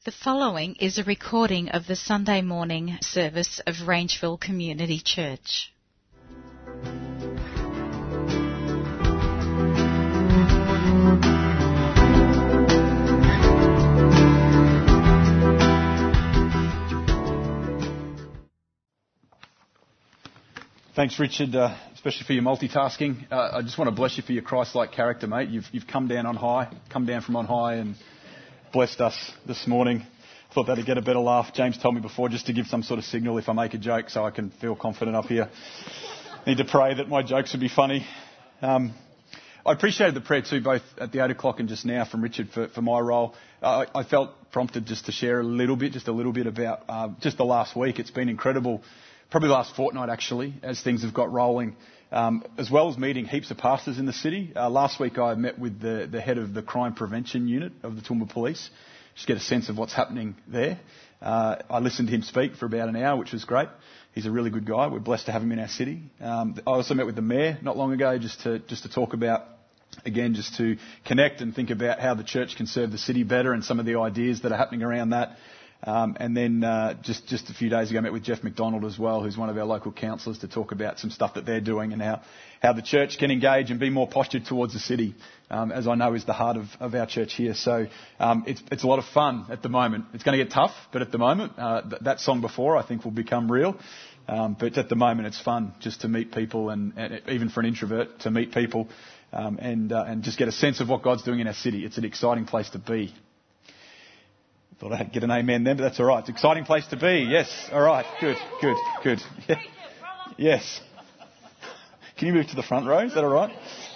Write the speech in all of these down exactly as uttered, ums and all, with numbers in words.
The following is a recording of the Sunday morning service of Rangeville Community Church. Thanks, Richard, uh, especially for your multitasking. Uh, I just want to bless you for your Christ-like character, mate. You've, you've come down on high, come down from on high and blessed us this morning. Thought that'd get a better laugh. James told me before just to give some sort of signal if I make a joke so I can feel confident up here. Need to pray that my jokes would be funny. Um, I appreciated the prayer too, both at the eight o'clock and just now from Richard for, for my role. Uh, I, I felt prompted just to share a little bit, just a little bit about uh, just the last week. It's been incredible. Probably the last fortnight, actually, as things have got rolling, um, as well as meeting heaps of pastors in the city. Uh, last week I met with the, the head of the crime prevention unit of the Toowoomba Police, just get a sense of what's happening there. Uh, I listened to him speak for about an hour, which was great. He's a really good guy. We're blessed to have him in our city. Um, I also met with the mayor not long ago just to just to talk about, again, just to connect and think about how the church can serve the city better and some of the ideas that are happening around that. Um, and then uh, just, just a few days ago I met with Jeff McDonald as well, who's one of our local councillors, to talk about some stuff that they're doing and how, how the church can engage and be more postured towards the city, um, as I know is the heart of, of our church here. So um, it's, it's a lot of fun at the moment. It's going to get tough, but at the moment, uh, th- that song before I think will become real. Um, but at the moment it's fun just to meet people and, and even for an introvert to meet people um, and, uh, and just get a sense of what God's doing in our city. It's an exciting place to be. Thought I'd get an amen then, but that's all right. It's an exciting place to be. Yes. All right. Good, good, good. Yeah. Yes. Can you move to the front row? Is that all right?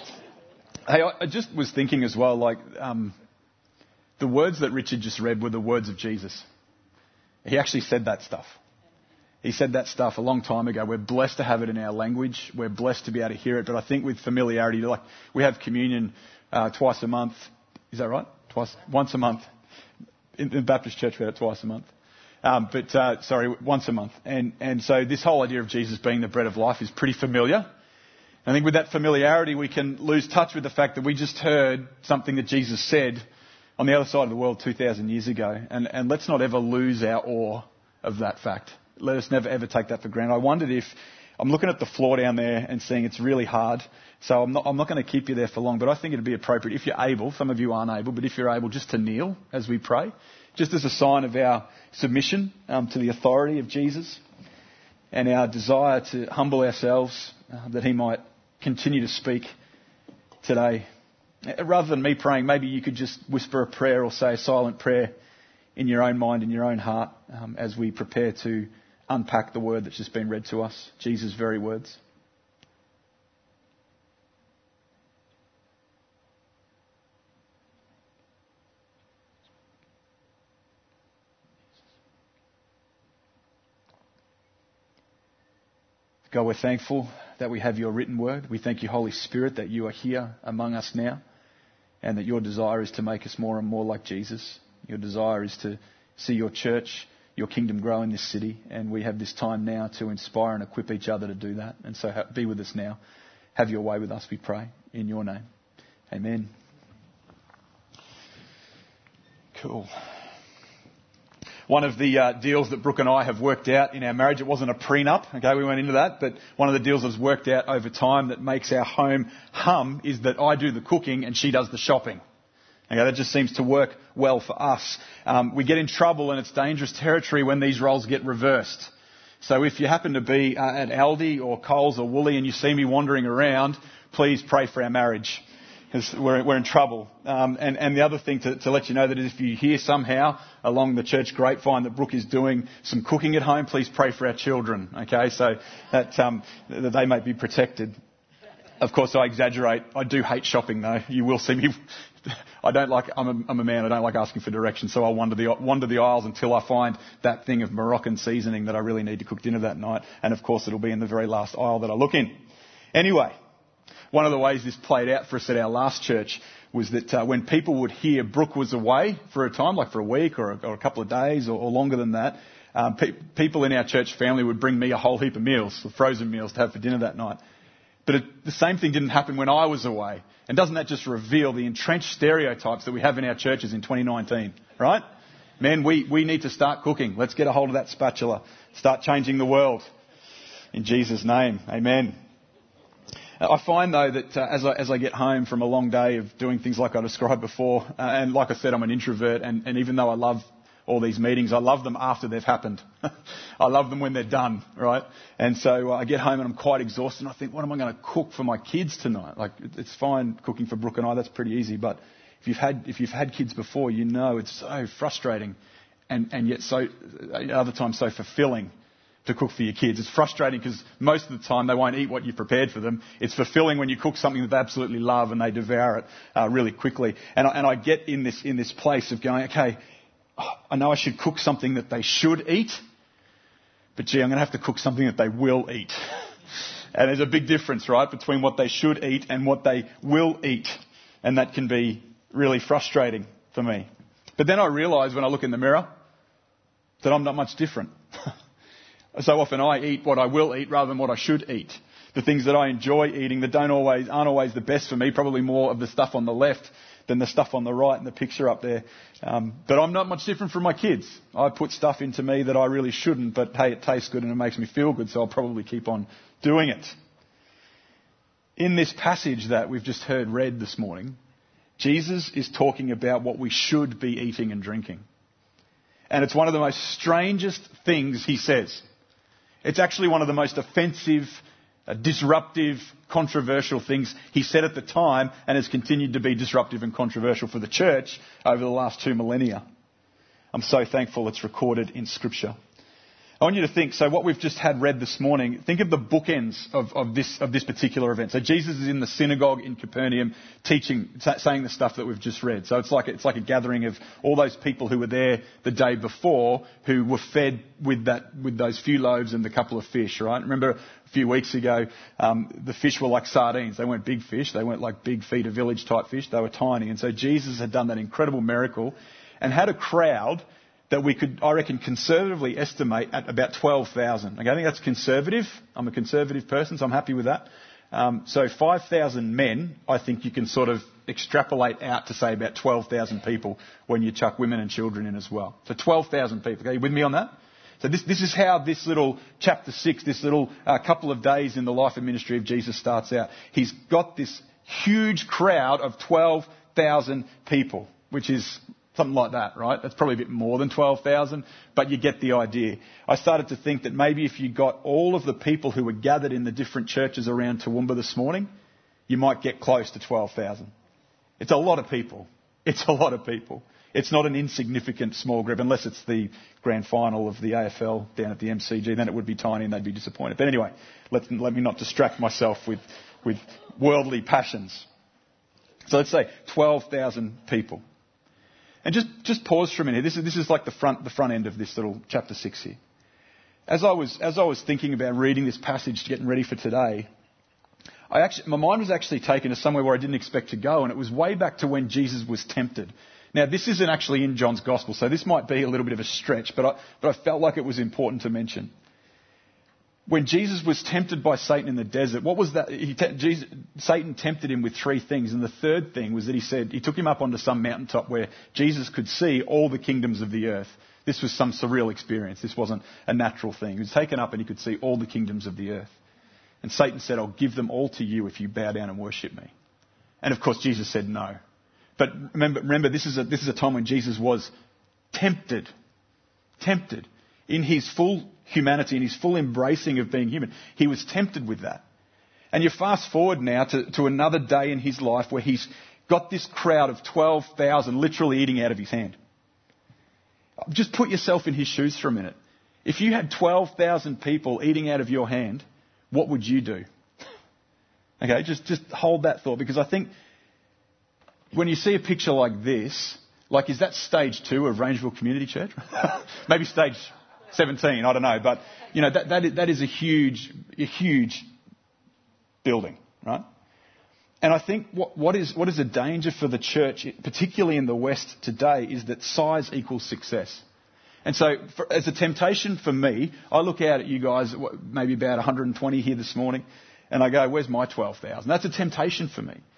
Hey, I just was thinking as well, like, um, the words that Richard just read were the words of Jesus. He actually said that stuff. He said that stuff a long time ago. We're blessed to have it in our language. We're blessed to be able to hear it. But I think with familiarity, like, we have communion uh, twice a month. Is that right? Twice, once a month. In the Baptist church, we have it twice a month. Um, but, uh, sorry, once a month. And, and so this whole idea of Jesus being the bread of life is pretty familiar. I think with that familiarity, we can lose touch with the fact that we just heard something that Jesus said on the other side of the world two thousand years ago. And, and let's not ever lose our awe of that fact. Let us never, ever take that for granted. I wondered if, I'm looking at the floor down there and seeing it's really hard. So I'm not, I'm not going to keep you there for long, but I think it'd be appropriate if you're able, some of you aren't able, but if you're able, just to kneel as we pray, just as a sign of our submission um, to the authority of Jesus and our desire to humble ourselves uh, that he might continue to speak today. Rather than me praying, maybe you could just whisper a prayer or say a silent prayer in your own mind, in your own heart, um, as we prepare to unpack the word that's just been read to us, Jesus' very words. God, we're thankful that we have your written word. We thank you, Holy Spirit, that you are here among us now and that your desire is to make us more and more like Jesus. Your desire is to see your church, your kingdom grow in this city, and we have this time now to inspire and equip each other to do that. And so be with us now. Have your way with us, we pray, in your name. Amen. Cool. One of the uh, deals that Brooke and I have worked out in our marriage, it wasn't a prenup, okay, we went into that, but one of the deals that's worked out over time that makes our home hum is that I do the cooking and she does the shopping. Okay, that just seems to work well for us. Um, we get in trouble and it's dangerous territory when these roles get reversed. So if you happen to be uh, at Aldi or Coles or Woolly and you see me wandering around, please pray for our marriage, because we're, we're in trouble. Um, and, and the other thing to, to let you know that if you hear somehow along the church grapevine that Brooke is doing some cooking at home, please pray for our children, okay, so that, um, that they may be protected. Of course, I exaggerate. I do hate shopping, though. You will see me. I don't like. I'm a, I'm a man. I don't like asking for directions, so I wander the wander the aisles until I find that thing of Moroccan seasoning that I really need to cook dinner that night. And of course, it'll be in the very last aisle that I look in. Anyway, one of the ways this played out for us at our last church was that uh, when people would hear Brooke was away for a time, like for a week or a, or a couple of days or, or longer than that, um, pe- people in our church family would bring me a whole heap of meals, frozen meals to have for dinner that night. But it, the same thing didn't happen when I was away. And doesn't that just reveal the entrenched stereotypes that we have in our churches in twenty nineteen, right? Men, we, we need to start cooking. Let's get a hold of that spatula. Start changing the world. In Jesus' name, amen. I find, though, that uh, as, I, as I get home from a long day of doing things like I described before, uh, and like I said, I'm an introvert, and, and even though I love all these meetings, I love them after they've happened. I love them when they're done, right? And so uh, I get home and I'm quite exhausted, and I think, what am I going to cook for my kids tonight? Like, it's fine cooking for Brooke and I, that's pretty easy, but if you've had if you've had kids before, you know it's so frustrating, and, and yet so at other times so fulfilling to cook for your kids. It's frustrating because most of the time they won't eat what you've prepared for them. It's fulfilling when you cook something that they absolutely love and they devour it uh, really quickly. And I, and I get in this in this place of going, okay, I know I should cook something that they should eat, but gee, I'm going to have to cook something that they will eat. And there's a big difference, right, between what they should eat and what they will eat. And that can be really frustrating for me. But then I realise when I look in the mirror that I'm not much different. So often I eat what I will eat rather than what I should eat. The things that I enjoy eating that don't always aren't always the best for me, probably more of the stuff on the left than the stuff on the right in the picture up there. Um, but I'm not much different from my kids. I put stuff into me that I really shouldn't, but hey, it tastes good and it makes me feel good, so I'll probably keep on doing it. In this passage that we've just heard read this morning, Jesus is talking about what we should be eating and drinking. And it's one of the most strangest things he says. It's actually one of the most offensive, uh, disruptive, controversial things he said at the time, and has continued to be disruptive and controversial for the church over the last two millennia. I'm so thankful it's recorded in Scripture. I want you to think, so what we've just had read this morning, think of the bookends of, of this of this particular event. So Jesus is in the synagogue in Capernaum teaching, saying the stuff that we've just read. So it's like, it's like a gathering of all those people who were there the day before who were fed with that with those few loaves and the couple of fish, right? Remember a few weeks ago, um, the fish were like sardines. They weren't big fish. They weren't like big feed a village type fish. They were tiny. And so Jesus had done that incredible miracle and had a crowd that we could, I reckon, conservatively estimate at about twelve thousand. Okay, I think that's conservative. I'm a conservative person, so I'm happy with that. Um, so five thousand men, I think you can sort of extrapolate out to say about twelve thousand people when you chuck women and children in as well. So twelve thousand people. Okay, you with me on that? So this, this is how this little chapter six, this little uh, couple of days in the life and ministry of Jesus starts out. He's got this huge crowd of twelve thousand people, which is something like that, right? That's probably a bit more than twelve thousand, but you get the idea. I started to think that maybe if you got all of the people who were gathered in the different churches around Toowoomba this morning, you might get close to twelve thousand. It's a lot of people. It's a lot of people. It's not an insignificant small group, unless it's the grand final of the A F L down at the M C G. Then it would be tiny and they'd be disappointed. But anyway, let, let me not distract myself with, with worldly passions. So let's say twelve thousand people. And just, just pause for a minute. This is, this is like the front, the front end of this little chapter six here. As I was, as I was thinking about reading this passage, getting ready for today, I actually, my mind was actually taken to somewhere where I didn't expect to go, and it was way back to when Jesus was tempted. Now, this isn't actually in John's Gospel, so this might be a little bit of a stretch, but I, but I felt like it was important to mention. When Jesus was tempted by Satan in the desert, what was that? He te- Jesus, Satan tempted him with three things. And the third thing was that he said, he took him up onto some mountaintop where Jesus could see all the kingdoms of the earth. This was some surreal experience. This wasn't a natural thing. He was taken up and he could see all the kingdoms of the earth. And Satan said, I'll give them all to you if you bow down and worship me. And of course, Jesus said no. But remember, remember this is a, this is a time when Jesus was tempted. Tempted. In his full humanity, in his full embracing of being human, he was tempted with that. And you fast forward now to, to another day in his life where he's got this crowd of twelve thousand literally eating out of his hand. Just put yourself in his shoes for a minute. If you had twelve thousand people eating out of your hand, what would you do? Okay, just, just hold that thought, because I think when you see a picture like this, like, is that stage two of Rangeville Community Church? Maybe stage seventeen, I don't know. But, you know, that, that, is, that is a huge, a huge building, right? And I think what, what is what is a danger for the church, particularly in the West today, is that size equals success. And so, for, as a temptation for me, I look out at you guys, maybe about one hundred twenty here this morning, and I go, where's my twelve thousand? That's a temptation for me.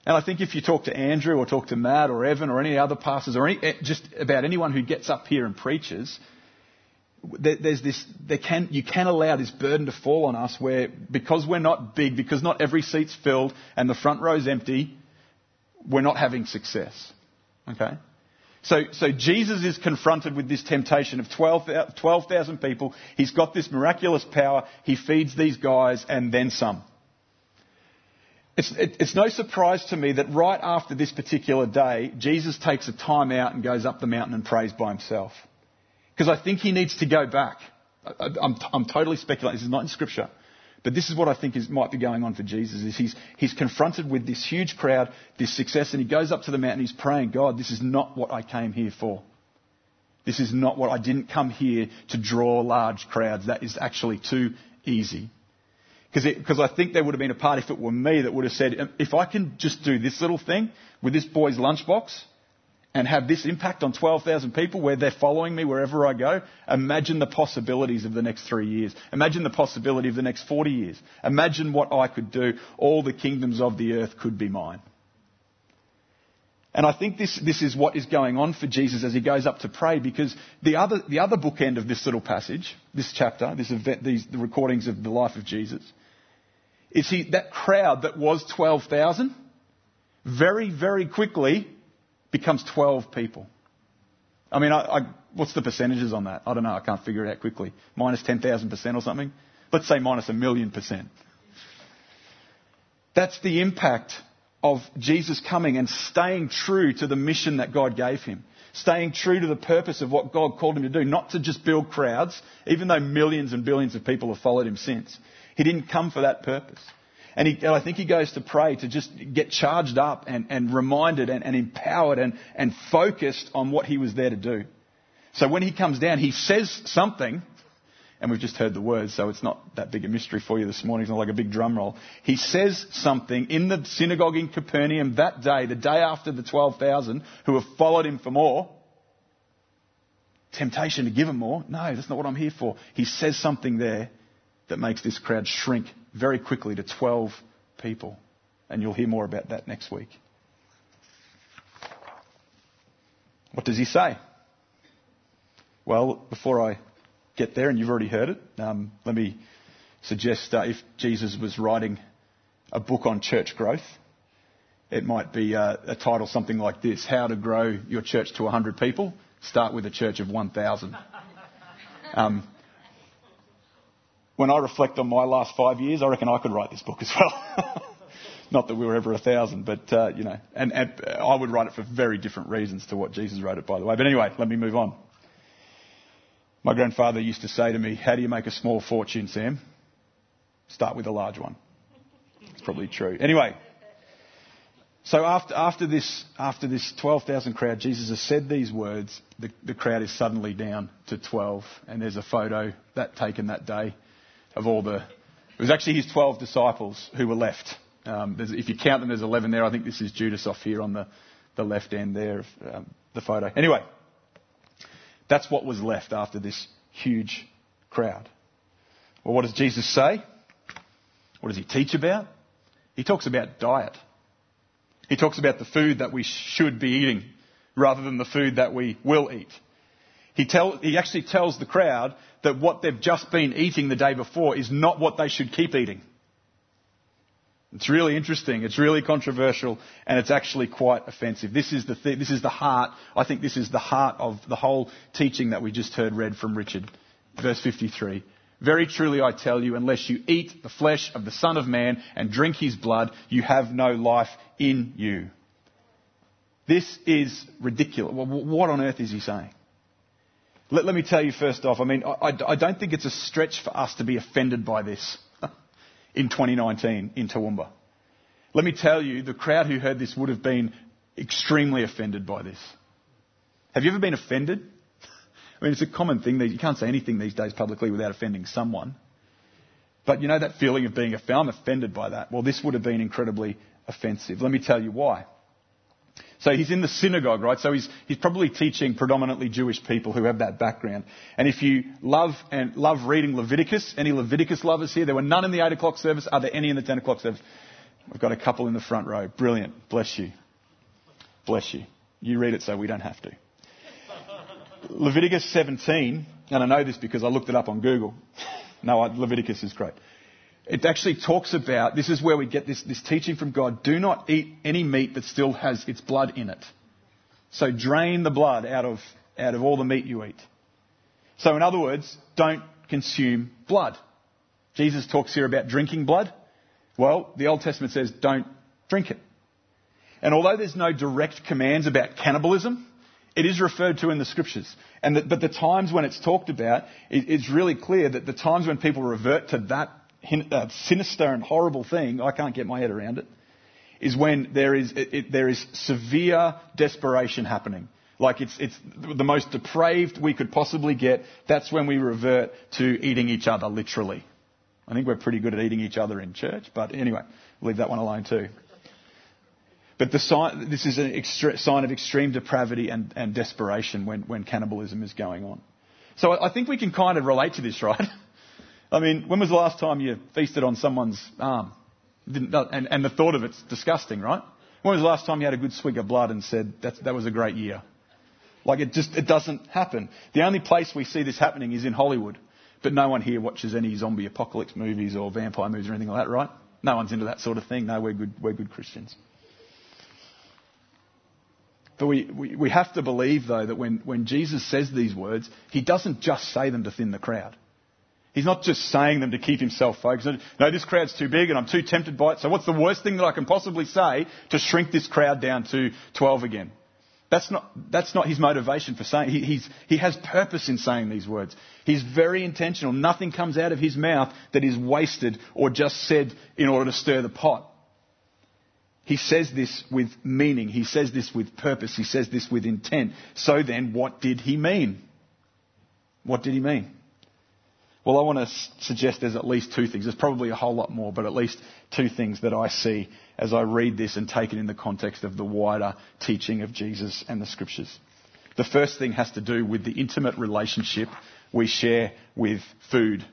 And I think if you talk to Andrew or talk to Matt or Evan or any other pastors or any, just about anyone who gets up here and preaches, there's this, there can, you can allow this burden to fall on us where because we're not big, because not every seat's filled and the front row's empty, we're not having success. Okay? So, so Jesus is confronted with this temptation of twelve thousand people. He's got this miraculous power. He feeds these guys and then some. It's, it, it's no surprise to me that right after this particular day, Jesus takes a time out and goes up the mountain and prays by himself. Because I think he needs to go back. I, I'm, I'm totally speculating. This is not in Scripture. But this is what I think is, might be going on for Jesus. Is he's, he's confronted with this huge crowd, this success, and he goes up to the mountain and he's praying, God, this is not what I came here for. This is not what I didn't come here to draw large crowds. That is actually too easy. Because I think there would have been a part, if it were me, that would have said, if I can just do this little thing with this boy's lunchbox and have this impact on twelve thousand people where they're following me wherever I go, imagine the possibilities of the next three years. Imagine the possibility of the next forty years. Imagine what I could do. All the kingdoms of the earth could be mine. And I think this, this is what is going on for Jesus as he goes up to pray, because the other, the other bookend of this little passage, this chapter, this event, these, the recordings of the life of Jesus, is he, that crowd that was twelve thousand, very, very quickly becomes twelve people. I mean, I, I, what's the percentages on that? I don't know. I can't figure it out quickly. Minus ten thousand percent or something. Let's say minus a million percent. That's the impact of Jesus coming and staying true to the mission that God gave him. Staying true to the purpose of what God called him to do. Not to just build crowds, even though millions and billions of people have followed him since. He didn't come for that purpose. And, he, and I think he goes to pray to just get charged up and, and reminded and, and empowered and, and focused on what he was there to do. So when he comes down, he says something, and we've just heard the words, so it's not that big a mystery for you this morning. It's not like a big drum roll. He says something in the synagogue in Capernaum that day, the day after the twelve thousand who have followed him for more. Temptation to give him more. No, that's not what I'm here for. He says something there that makes this crowd shrink very quickly to twelve people. And you'll hear more about that next week. What does he say? Well, before I get there, and you've already heard it, um, let me suggest uh, if Jesus was writing a book on church growth, it might be uh, a title something like this: How to Grow Your Church to one hundred People. Start with a church of one thousand. Um, when I reflect on my last five years, I reckon I could write this book as well. Not that we were ever a thousand, but, uh, you know, and, and I would write it for very different reasons to what Jesus wrote it, by the way. But anyway, let me move on. My grandfather used to say to me, how do you make a small fortune, Sam? Start with a large one. It's probably true. Anyway, so after, after this, after this twelve thousand crowd, Jesus has said these words. The, the crowd is suddenly down to twelve. And there's a photo that taken that day of all the... It was actually his twelve disciples who were left. Um, if you count them, there's eleven there. I think this is Judas off here on the, the left end there of um, the photo. Anyway, that's what was left after this huge crowd. Well, what does Jesus say? What does he teach about? He talks about diet. He talks about the food that we should be eating rather than the food that we will eat. He, tell, he actually tells the crowd that what they've just been eating the day before is not what they should keep eating. It's really interesting. It's really controversial, and it's actually quite offensive. This is the th- this is the heart. I think this is the heart of the whole teaching that we just heard read from Richard. Verse fifty-three. Very truly I tell you, unless you eat the flesh of the Son of Man and drink his blood, you have no life in you. This is ridiculous. What on earth is he saying? Let, let me tell you first off, I mean, I, I don't think it's a stretch for us to be offended by this in twenty nineteen in Toowoomba. Let me tell you, the crowd who heard this would have been extremely offended by this. Have you ever been offended? I mean, it's a common thing that you can't say anything these days publicly without offending someone. But you know that feeling of being offended? I'm offended by that. Well, this would have been incredibly offensive. Let me tell you why. So he's in the synagogue, right? So he's, he's probably teaching predominantly Jewish people who have that background. And if you love and love reading Leviticus, any Leviticus lovers here? There were none in the eight o'clock service. Are there any in the ten o'clock service? We've got a couple in the front row. Brilliant. Bless you. Bless you. You read it so we don't have to. Leviticus seventeen, and I know this because I looked it up on Google. No, I, Leviticus is great. It actually talks about, this is where we get this, this teaching from God, do not eat any meat that still has its blood in it. So drain the blood out of, out of all the meat you eat. So in other words, don't consume blood. Jesus talks here about drinking blood. Well, the Old Testament says don't drink it. And although there's no direct commands about cannibalism, it is referred to in the Scriptures. And the, but the times when it's talked about, it, it's really clear that the times when people revert to that uh, sinister and horrible thing, I can't get my head around it, is when there is it, it, there is severe desperation happening. Like it's it's the most depraved we could possibly get. That's when we revert to eating each other, literally. I think we're pretty good at eating each other in church, but anyway, leave that one alone too. But the sign, this is a extre- sign of extreme depravity and, and desperation when, when cannibalism is going on. So I, I think we can kind of relate to this, right? I mean, when was the last time you feasted on someone's arm? Didn't, and, and the thought of it's disgusting, right? When was the last time you had a good swig of blood and said, That's, that was a great year? Like it just, it doesn't happen. The only place we see this happening is in Hollywood. But no one here watches any zombie apocalypse movies or vampire movies or anything like that, right? No one's into that sort of thing. No, we're good, we're good Christians. But we, we, we have to believe, though, that when, when Jesus says these words, he doesn't just say them to thin the crowd. He's not just saying them to keep himself focused. No, this crowd's too big and I'm too tempted by it. So what's the worst thing that I can possibly say to shrink this crowd down to twelve again? That's not, that's not his motivation for saying. He, he's, he has purpose in saying these words. He's very intentional. Nothing comes out of his mouth that is wasted or just said in order to stir the pot. He says this with meaning. He says this with purpose. He says this with intent. So then, what did he mean? What did he mean? Well, I want to suggest there's at least two things. There's probably a whole lot more, but at least two things that I see as I read this and take it in the context of the wider teaching of Jesus and the Scriptures. The first thing has to do with the intimate relationship we share with food.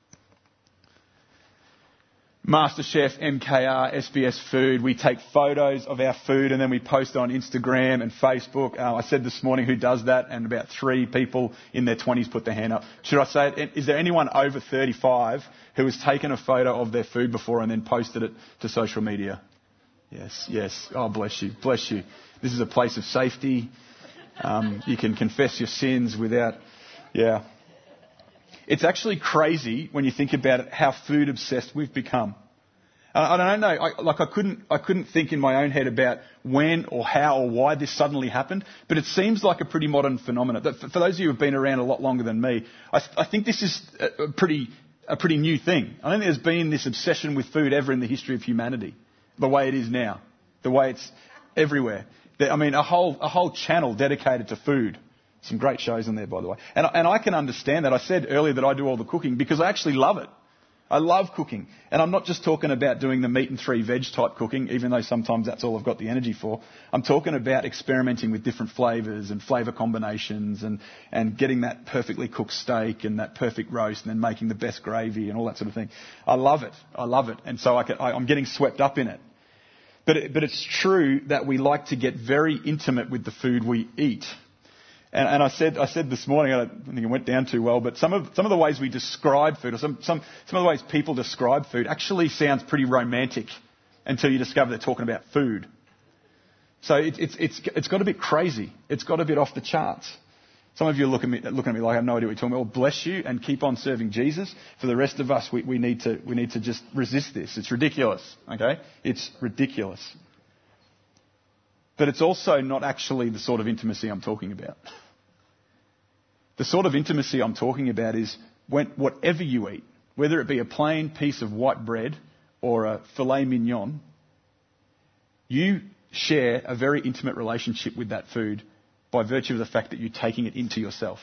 MasterChef, M K R, S B S Food, we take photos of our food and then we post it on Instagram and Facebook. Uh, I said this morning who does that, and about three people in their twenties put their hand up. Should I say it? Is there anyone over thirty-five who has taken a photo of their food before and then posted it to social media? Yes, yes. Oh, bless you, bless you. This is a place of safety. Um, you can confess your sins without, yeah. It's actually crazy when you think about it, how food obsessed we've become. I don't know, I, like I couldn't, I couldn't think in my own head about when or how or why this suddenly happened, but it seems like a pretty modern phenomenon. For, for those of you who have been around a lot longer than me, I, I think this is a, a pretty, a pretty new thing. I don't think there's been this obsession with food ever in the history of humanity, the way it is now, the way it's everywhere. I mean, a whole, a whole channel dedicated to food. Some great shows in there, by the way. And, and I can understand that. I said earlier that I do all the cooking because I actually love it. I love cooking. And I'm not just talking about doing the meat and three veg type cooking, even though sometimes that's all I've got the energy for. I'm talking about experimenting with different flavours and flavour combinations and, and getting that perfectly cooked steak and that perfect roast and then making the best gravy and all that sort of thing. I love it. I love it. And so I can, I, I'm getting swept up in it. But, it. but it's true that we like to get very intimate with the food we eat. And, and I said, I said this morning, I don't think it went down too well, but some of some of the ways we describe food, or some some some of the ways people describe food, actually sounds pretty romantic until you discover they're talking about food. So it, it's it's it's got a bit crazy. It's got a bit off the charts. Some of you are looking at me, looking at me like I have no idea what you're talking about. Well, bless you and keep on serving Jesus. For the rest of us, we, we need to we need to just resist this. It's ridiculous. Okay, it's ridiculous. But it's also not actually the sort of intimacy I'm talking about. The sort of intimacy I'm talking about is when whatever you eat, whether it be a plain piece of white bread or a filet mignon, you share a very intimate relationship with that food by virtue of the fact that you're taking it into yourself.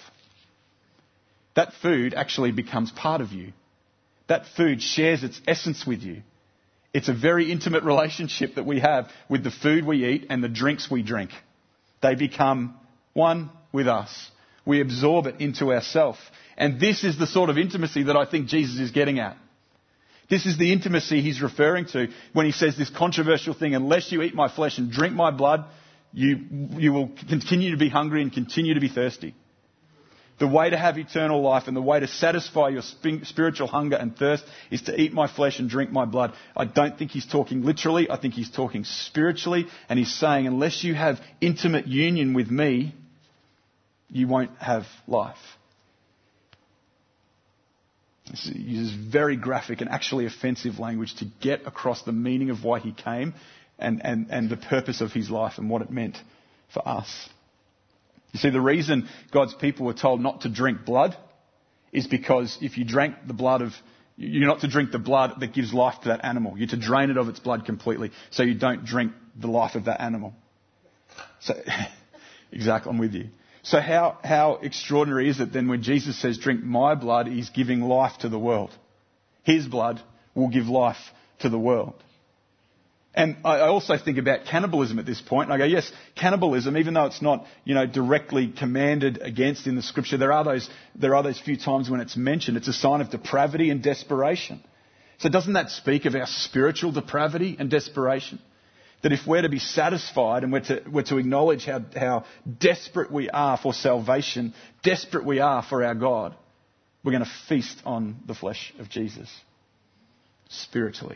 That food actually becomes part of you. That food shares its essence with you. It's a very intimate relationship that we have with the food we eat and the drinks we drink. They become one with us. We absorb it into ourselves. And this is the sort of intimacy that I think Jesus is getting at. This is the intimacy he's referring to when he says this controversial thing, unless you eat my flesh and drink my blood, you, you will continue to be hungry and continue to be thirsty. The way to have eternal life and the way to satisfy your spiritual hunger and thirst is to eat my flesh and drink my blood. I don't think he's talking literally. I think he's talking spiritually. And he's saying, unless you have intimate union with me, you won't have life. He uses very graphic and actually offensive language to get across the meaning of why he came and, and, and the purpose of his life and what it meant for us. You see, the reason God's people were told not to drink blood is because if you drank the blood of, you're not to drink the blood that gives life to that animal. You're to drain it of its blood completely so you don't drink the life of that animal. So, exactly, I'm with you. So how, how extraordinary is it then when Jesus says, drink my blood, he's giving life to the world. His blood will give life to the world. And I also think about cannibalism at this point. And I go, yes, cannibalism, even though it's not, you know, directly commanded against in the scripture, there are those, there are those few times when it's mentioned. It's a sign of depravity and desperation. So doesn't that speak of our spiritual depravity and desperation? That if we're to be satisfied and we're to, we're to acknowledge how, how desperate we are for salvation, desperate we are for our God, we're going to feast on the flesh of Jesus spiritually.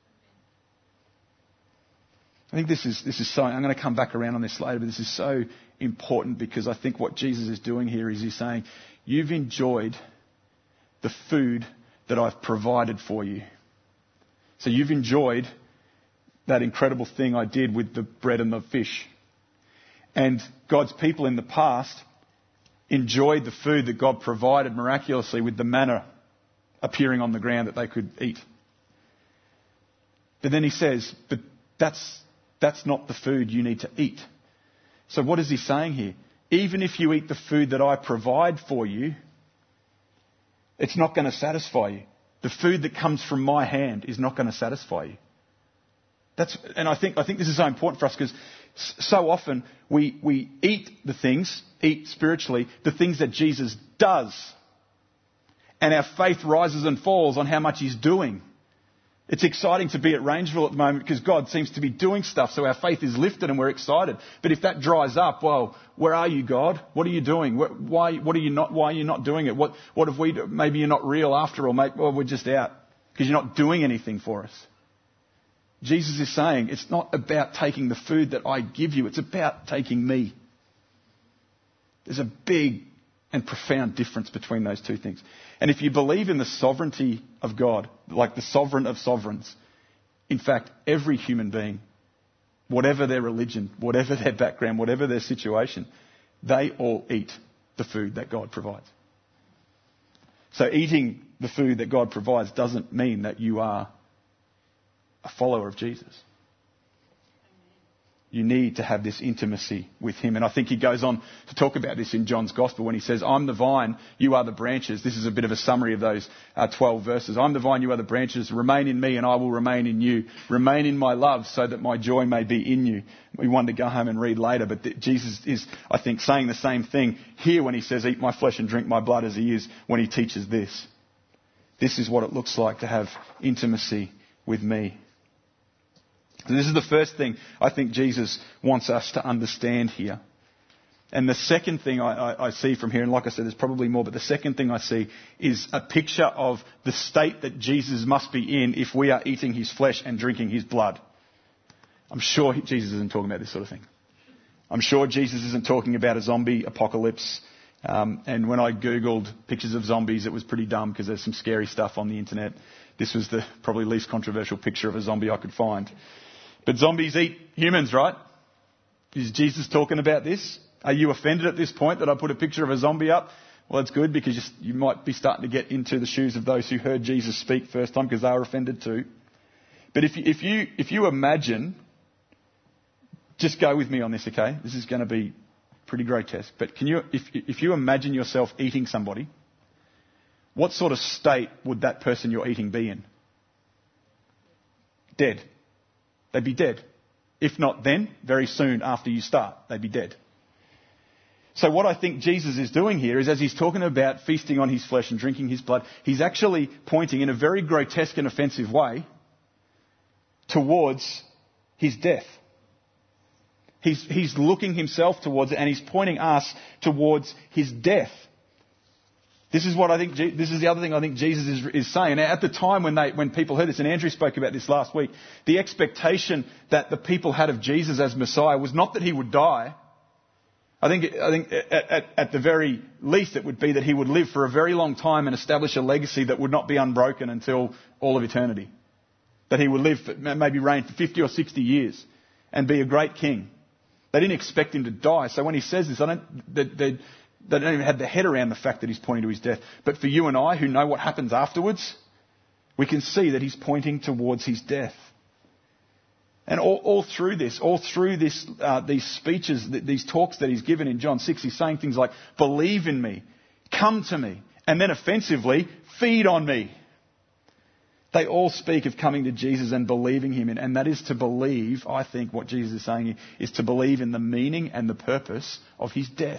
I think this is, this is so, I'm going to come back around on this later, but this is so important because I think what Jesus is doing here is he's saying, you've enjoyed the food that I've provided for you. So you've enjoyed that incredible thing I did with the bread and the fish. And God's people in the past enjoyed the food that God provided miraculously with the manna appearing on the ground that they could eat. But then he says, but that's, that's not the food you need to eat. So what is he saying here? Even if you eat the food that I provide for you, it's not going to satisfy you. The food that comes from my hand is not going to satisfy you. That's, and I think, I think this is so important for us because so often we, we eat the things, eat spiritually, the things that Jesus does. And our faith rises and falls on how much he's doing. It's exciting to be at Rangeville at the moment because God seems to be doing stuff, so our faith is lifted and we're excited. But if that dries up, well, where are you, God? What are you doing? Why, what are you not, why are you not doing it? What, what have we, maybe you're not real after all, mate. Well, we're just out because you're not doing anything for us. Jesus is saying it's not about taking the food that I give you. It's about taking me. There's a big and profound difference between those two things. And if you believe in the sovereignty of God, like the sovereign of sovereigns, in fact, every human being, whatever their religion, whatever their background, whatever their situation, they all eat the food that God provides. So eating the food that God provides doesn't mean that you are a follower of Jesus. You need to have this intimacy with him. And I think he goes on to talk about this in John's Gospel when he says, I'm the vine, you are the branches. This is a bit of a summary of those uh, twelve verses. I'm the vine, you are the branches. Remain in me and I will remain in you. Remain in my love so that my joy may be in you. We want to go home and read later, but th- Jesus is, I think, saying the same thing here when he says, eat my flesh and drink my blood, as he is when he teaches this. This is what it looks like to have intimacy with me. So this is the first thing I think Jesus wants us to understand here. And the second thing I, I, I see from here, and like I said, there's probably more, but the second thing I see is a picture of the state that Jesus must be in if we are eating his flesh and drinking his blood. I'm sure Jesus isn't talking about this sort of thing. I'm sure Jesus isn't talking about a zombie apocalypse. Um, and when I Googled pictures of zombies, it was pretty dumb because there's some scary stuff on the internet. This was the probably least controversial picture of a zombie I could find. But zombies eat humans, right? Is Jesus talking about this? Are you offended at this point that I put a picture of a zombie up? Well, it's good because you might be starting to get into the shoes of those who heard Jesus speak first time because they were offended too. But if you, if you, if you imagine, just go with me on this, okay? This is going to be pretty grotesque. But can you, if, if you imagine yourself eating somebody, what sort of state would that person you're eating be in? Dead. They'd be dead. If not then, very soon after you start, they'd be dead. So what I think Jesus is doing here is, as he's talking about feasting on his flesh and drinking his blood, he's actually pointing in a very grotesque and offensive way towards his death. He's, he's looking himself towards it, and he's pointing us towards his death. This is what I think. This is the other thing I think Jesus is, is saying. At the time when they, when people heard this, and Andrew spoke about this last week, the expectation that the people had of Jesus as Messiah was not that he would die. I think, I think at, at, at the very least it would be that he would live for a very long time and establish a legacy that would not be unbroken until all of eternity. That he would live, for, maybe reign for fifty or sixty years and be a great king. They didn't expect him to die. So when he says this, I don't, they, they, they don't even have their head around the fact that he's pointing to his death. But for you and I, who know what happens afterwards, we can see that he's pointing towards his death. And all, all through this, all through this, uh, these speeches, th- these talks that he's given in John six, he's saying things like, believe in me, come to me, and then offensively, feed on me. They all speak of coming to Jesus and believing him. And, and that is to believe, I think what Jesus is saying here, is to believe in the meaning and the purpose of his death.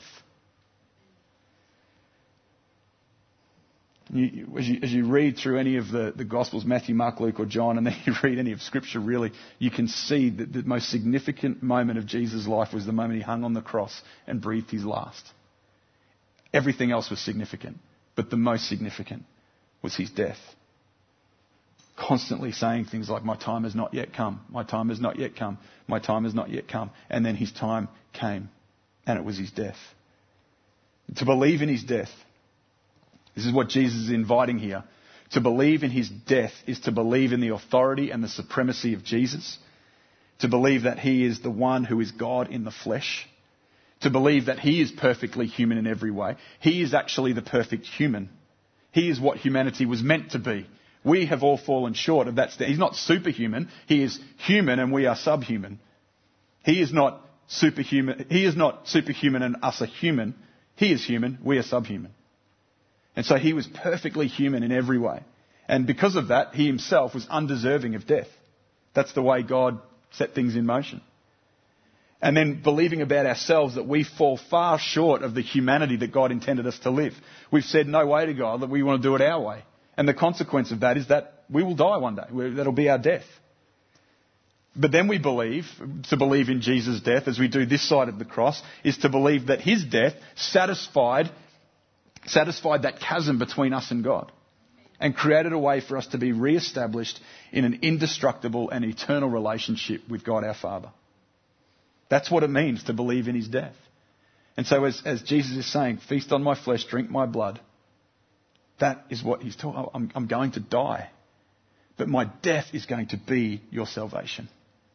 You, as, you, as you read through any of the, the Gospels, Matthew, Mark, Luke or John, and then you read any of Scripture really, you can see that the most significant moment of Jesus' life was the moment he hung on the cross and breathed his last. Everything else was significant, but the most significant was his death. Constantly saying things like, my time has not yet come, my time has not yet come, my time has not yet come. And then his time came, and it was his death. To believe in his death, this is what Jesus is inviting here. To believe in his death is to believe in the authority and the supremacy of Jesus. To believe that he is the one who is God in the flesh. To believe that he is perfectly human in every way. He is actually the perfect human. He is what humanity was meant to be. We have all fallen short of that. He's not superhuman. He is human and we are subhuman. He is not superhuman. He is not superhuman and us are human. He is human. We are subhuman. And so he was perfectly human in every way. And because of that, he himself was undeserving of death. That's the way God set things in motion. And then believing about ourselves that we fall far short of the humanity that God intended us to live. We've said no way to God, that we want to do it our way. And the consequence of that is that we will die one day. That'll be our death. But then we believe, to believe in Jesus' death, as we do this side of the cross, is to believe that his death satisfied satisfied that chasm between us and God and created a way for us to be re-established in an indestructible and eternal relationship with God our Father. That's what it means to believe in his death. And so as, as Jesus is saying, feast on my flesh, drink my blood, that is what he's talking. I'm, I'm going to die, but my death is going to be your salvation.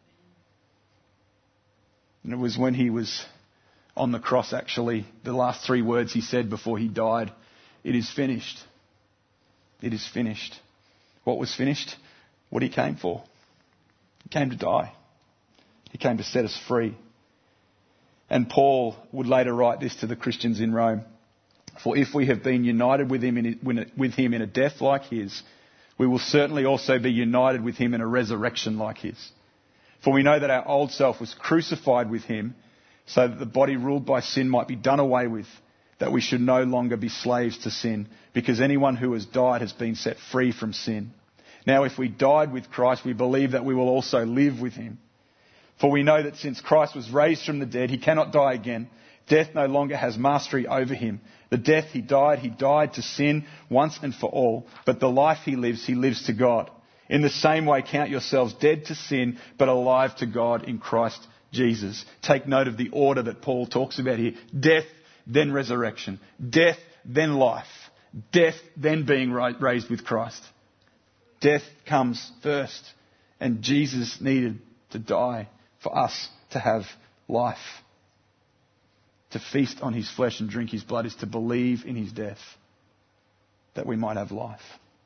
And it was when he was on the cross, actually, the last three words he said before he died, it is finished. It is finished. What was finished? What he came for. He came to die. He came to set us free. And Paul would later write this to the Christians in Rome. For if we have been united with him in, with him in a death like his, we will certainly also be united with him in a resurrection like his. For we know that our old self was crucified with him, so that the body ruled by sin might be done away with, that we should no longer be slaves to sin, because anyone who has died has been set free from sin. Now if we died with Christ, we believe that we will also live with him. For we know that since Christ was raised from the dead, he cannot die again. Death no longer has mastery over him. The death he died, he died to sin once and for all, but the life he lives, he lives to God. In the same way, count yourselves dead to sin, but alive to God in Christ Jesus. Take note of the order that Paul talks about here. Death, then resurrection. Death, then life. Death, then being raised with Christ. Death comes first. And Jesus needed to die for us to have life. To feast on his flesh and drink his blood is to believe in his death, that we might have life.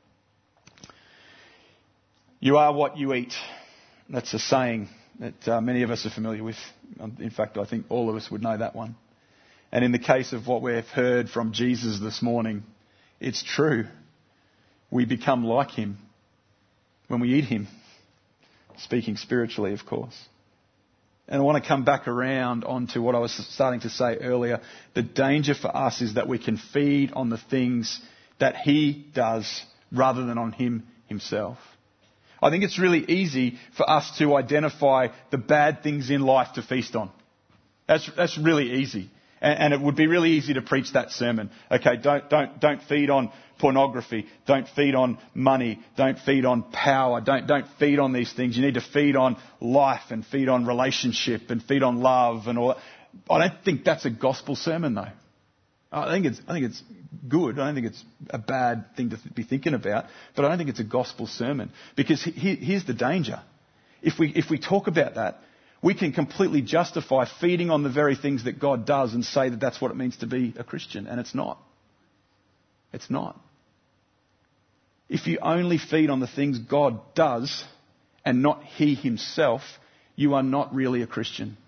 You are what you eat. That's a saying that uh, many of us are familiar with. In fact, I think all of us would know that one. And in the case of what we've heard from Jesus this morning, it's true. We become like him when we eat him. Speaking spiritually, of course. And I want to come back around onto what I was starting to say earlier. The danger for us is that we can feed on the things that he does rather than on him himself. I think it's really easy for us to identify the bad things in life to feast on. That's, that's really easy. And, and it would be really easy to preach that sermon. Okay, don't, don't, don't feed on pornography. Don't feed on money. Don't feed on power. Don't, don't feed on these things. You need to feed on life and feed on relationship and feed on love and all that. I don't think that's a gospel sermon though. I think it's, I think it's good. I don't think it's a bad thing to th- be thinking about, but I don't think it's a gospel sermon because he, here's the danger. If we, if we talk about that, we can completely justify feeding on the very things that God does and say that that's what it means to be a Christian, and it's not. It's not. If you only feed on the things God does and not he himself, you are not really a Christian.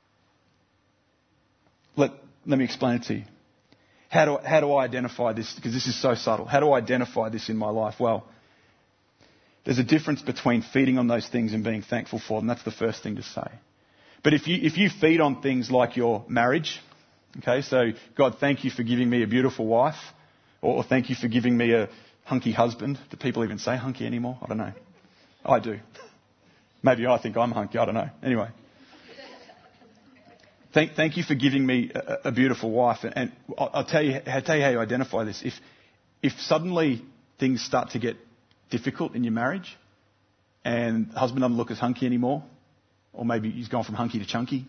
Let, let me explain it to you. How do, how do I identify this? Because this is so subtle. How do I identify this in my life? Well, there's a difference between feeding on those things and being thankful for them. That's the first thing to say. But if you, if you feed on things like your marriage, okay, so God, thank you for giving me a beautiful wife, or, or thank you for giving me a hunky husband. Do people even say hunky anymore? I don't know. I do. Maybe I think I'm hunky. I don't know. Anyway. Thank, thank you for giving me a, a beautiful wife. And, and I'll, I'll tell you, I'll tell you how you identify this. If, if suddenly things start to get difficult in your marriage and the husband doesn't look as hunky anymore, or maybe he's gone from hunky to chunky,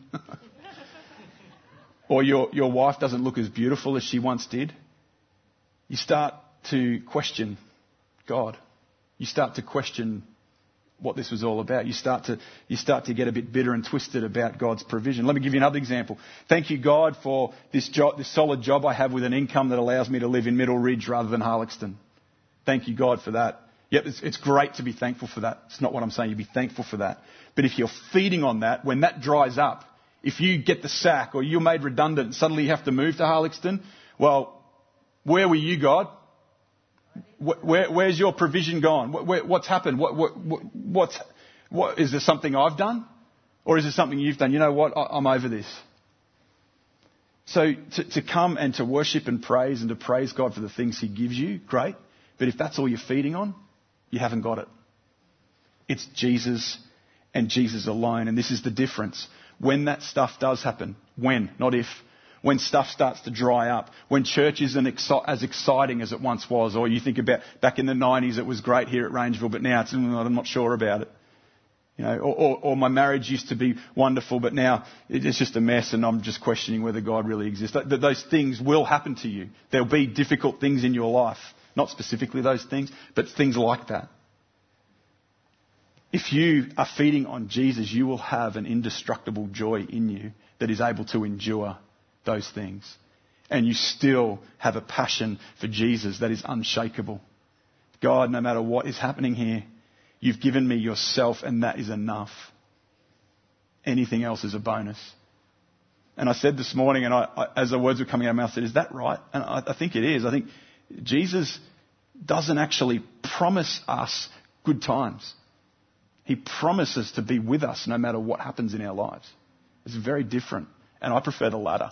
or your, your wife doesn't look as beautiful as she once did, you start to question God. You start to question what this was all about. You start to you start to get a bit bitter and twisted about God's provision. Let me give you another example. Thank you, God, for this job, this solid job I have with an income that allows me to live in Middle Ridge rather than Harlexton. Thank you, God, for that. Yep, it's, it's great to be thankful for that. It's not what I'm saying. You be thankful for that. But if you're feeding on that, when that dries up, if you get the sack or you're made redundant and suddenly you have to move to Harlexton, well, where were you, God? Where, where's your provision gone? Where, what's happened? What, what, what's, what, is there something I've done? Or is there something you've done? You know what? I, I'm over this. So to, to come and to worship and praise and to praise God for the things he gives you, great. But if that's all you're feeding on, you haven't got it. It's Jesus and Jesus alone. And this is the difference. When that stuff does happen, when, not if, when stuff starts to dry up, when church isn't exci- as exciting as it once was, or you think about back in the nineties it was great here at Rangeville, but now it's, I'm not sure about it. You know, or, or, or my marriage used to be wonderful, but now it's just a mess and I'm just questioning whether God really exists. That, that those things will happen to you. There'll be difficult things in your life. Not specifically those things, but things like that. If you are feeding on Jesus, you will have an indestructible joy in you that is able to endure those things. And you still have a passion for Jesus that is unshakable. God, no matter what is happening here, you've given me yourself and that is enough. Anything else is a bonus. And I said this morning, and I, I, as the words were coming out of my mouth, I said, is that right? And I, I think it is. I think Jesus doesn't actually promise us good times. He promises to be with us no matter what happens in our lives. It's very different. And I prefer the latter.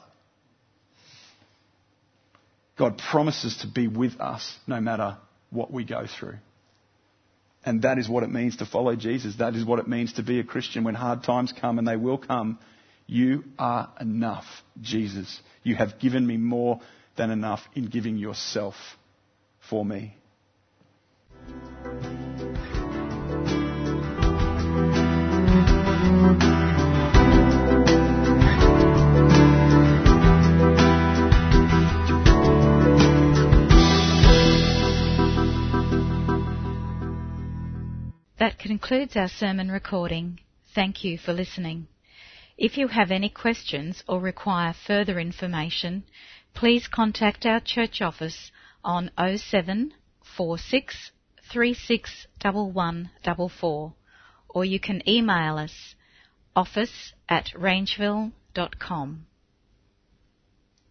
God promises to be with us no matter what we go through. And that is what it means to follow Jesus. That is what it means to be a Christian. When hard times come, and they will come, you are enough, Jesus. You have given me more than enough in giving yourself for me. That concludes our sermon recording. Thank you for listening. If you have any questions or require further information, please contact our church office on oh seven four six three six one one four four, or you can email us office at rangeville dot com.